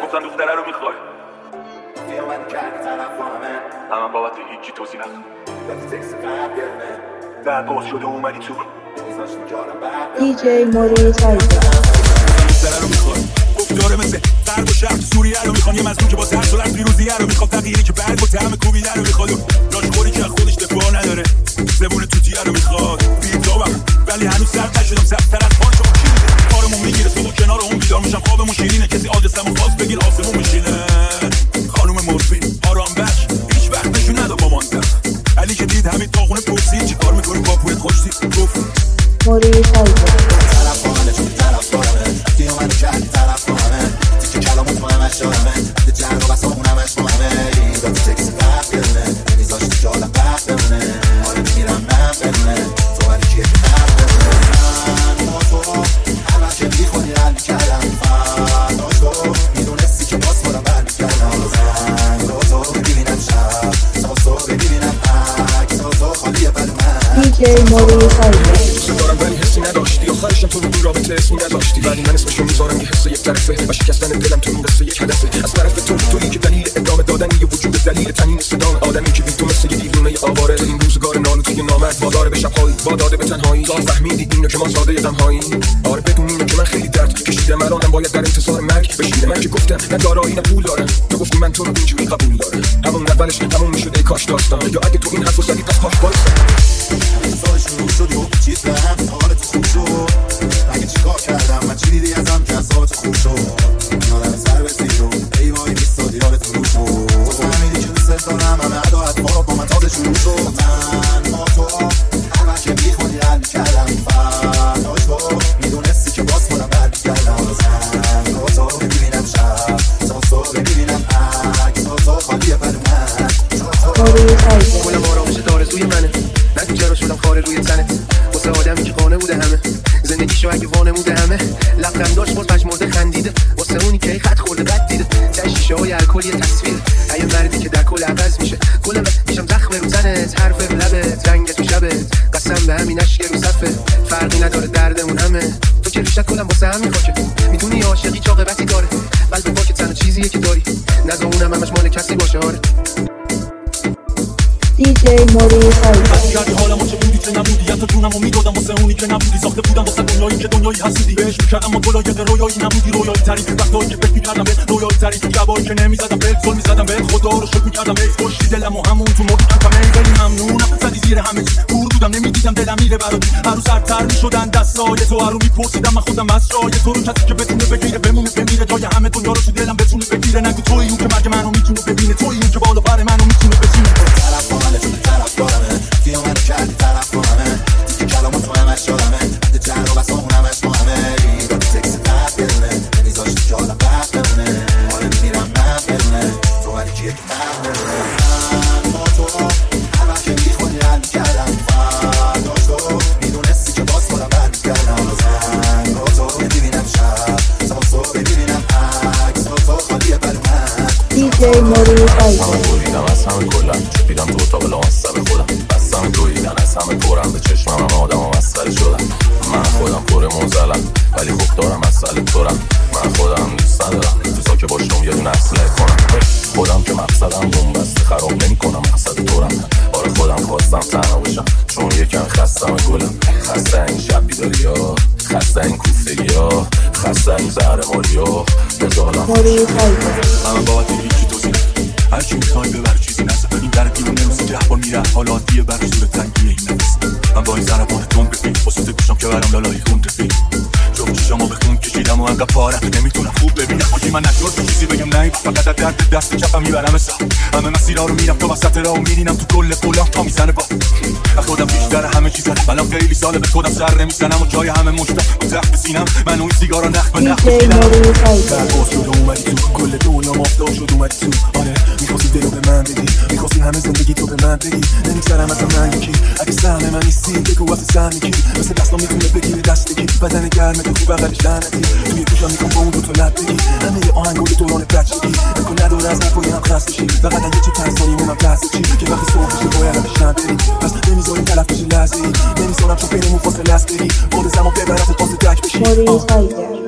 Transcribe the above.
گفتن دختره رو میخوای همه بابت هیچی توضیح ندم در باز شده اومدی تو دیجی موری تایگر دختره رو میخوای گفتاره مثل فرد و شهر تو سوریه رو میخوان یه مظلوم که با سر سلر پیروزیه رو میخواد فقیری که برگ و طعم کوبیده رو میخواد لاش که خودش دفاع نداره زبون توتیه رو میخواد بیتابم ولی هنوز سرد نشدم سبتر از پان شما کی میده کارمون میگیره صبح کنار اون بیدار میشم خوابمون شیرینه کسی آدرسمو خواست بگیر آسمون میشینه خانوم مورفین آرام بخش هیچ وقت نشون ندا مامانتر علی که دید همین تاخونه پرسید چی کار میکنی با پولت خوشتی گفت موری تایگر دیجی موری تایگر ولی حسی نداشتی آخرشم تو رو رابطه اسمی نداشتی ولی من اسمشو میذارم یه حس یک طرفه و شکستن دلم تو این قصه یک هدفه از طرف تویی که دلیل ادامه دادن یه وجود دلیل تنین صدام آدمی که بی تو مثل یه دیوونه آواره این روزگار نالو توی نامت واداره به شب‌هایی واداره به تنهایی تا فهمیدی اینو که ما ساده غم‌هایی آره بدون اینو که من خیلی درد کشیدم الانم باید در انتظار مرگ بشینم من که گفتم نه دارایی نه پول دارم تو گفتی من تو رو اینجوری قبول دارم همون اولش تموم میشد ای کاش داستان یا اگه تو این حرفو زدی پس پاش وایسا شروع شد و چیز به هم حالت خوب شد اگه چیکار کردم من چی دیدی ازم که اصابت خوب شد یادم سر بسید و ای وای بیستادی یادت فرو شد تو فهمیدی که دوست دارم همه عدالت ما رو با من تازه شروع شد من با تو همه که بیخوندی حل کردم فرداش تو میدونستی که باز خودم بر کردم زن با تو ببینم شب تا صبح ببینم عکس تو خالیه بر من موری تایگر گلم آرامش آرزوی منه نگو چرا شدم خاره روی تنت واسه آدمی که خانه بوده همه زندگیشو اگه وانموده همه لبخند داشت باز پشمرده خندیده واسه اونی که خط خورده بد دیده در شیشه های الکل یه تصویر یه مردی که در کل عوض میشه کل میشم زخم رو تنت حرف لبت رنگت تو شبت قسم به همین اشک رو صفه فرقی نداره دردمون همه تو که ریشت کلم واسه همین خاکه میدونی عاشقی چاقبتی داره قلب پاک تنها چیزیه که داری نذار اونم همش مال کسی باشه آره دیجی موری تایگر کردی حالمو چه بودی چه نبودی حتی جونمو میدادم واسه اونی که نبودی ساخته بودم واسه دنیایی که دنیایی هستی بهش میکردم اما ولایت رویایی نبودی رویایی ترین وقتایی که فکر میکردم به رویایی ترین شبایی که نمیزدم بهت زل میزدم بهت خدا رو شکر میکردم بهت خوشی دلم و همون تو مردم کمی خیلی ممنونم زدی زیر همه چی دور بودم نمیدیدم دلم میره برات هر روز سرتر میشدن دستای تو هر رو میپرسیدم من خودم از جای تو رو کسی که بتونه بگیره بمونه بمیره جای همه دنیا رو تو دلم بتونه بگیره نگو تویی اون که مرگ منو میتونه ببینه تویی اون که بالا پر منو میتونه بچینه فیلم منو کردی طرف با همه دیگه کلامو تو همش یادمه حد جن رو بس اون همش با همه دادی تکسی قد بدونه نمیذاشتی که حالا بد بمونه حالا میمیرم من بدونه تو ولی کیه که من بدونه من با تو همه که بیخونی حل میکردم فرداش تو میدونستی که باز خودم بر میکردم زن با تو ببینم شب تا صبح ببینم عکس تو خالیه بر من دیجی موری تایگر همه بریدم از همه کلم چپیدم تو اتاق لامصب خودم بستم دویدن از همه پرم به چشمم همه آدم و مسئله شدم من خودم پر موزلم ولی خوب دارم مسئله تورم من خودم دوست ندارم تو که باشم یه دونه اصله کنم خودم که مقصدم بومبسته خراب نمی کنم مقصد تورم آره خودم خواستم تنها باشم چون یکم خستم گلم خسته این شب بیداری ها خسته این کوفتگی ها خسته این زهر مالی ها بزالم موری تایگر همه بابت هیچی توضیح هر چی میخوای ببر چیزی نزد این در دیونه روزی که احبار میره حالاتیه بر زور تنگیه این نفس من با این ضربان تند بفید بسوته گوشم که برم لالایی خون رفید جفت چشامو به خون کشیدم و انقدر پارت نمیتونم خوب ببینم خودی من نجور به چیزی بگم نه فقط در درد دست کفم میبرم حساب همه مسیرها رو میرم تو وسط راه و میرینم تو کل قلام تا میزنه با خودم بیشتر همه چیزا الان خیلی ساله به خودم سر نمیزنم و جای همه مشتاق تخت بسینم من اون سیگارا نخ به نخ دیجی موری تایگر باز شد اومدی تو کل دنیا مافتا شد اومدی تو آره میخواستی دلو به من بدی میخواستی همه زندگی تو به من بگی نمیگذرم از من یکی اگه سهم من نیستی بگو واسه سهم یکی مثل دستام میتونه بگیره دستگی بدن گرمه تو بغلش لعنتی توی گوشم میکن با اون دو تا لب بگی همه یه آهنگای دوران بچگی امکان نداره از حرفای هم خسته شی فقط یه چی تنسانی اونم دست چی که وقتی صبح بشه باید همه شب بری پس نمیذاریم تلف بشی لحظه ای نمیذارم چون بینمون فاصله است بری خود زمان ببرت پاس تک بشی موری تایگر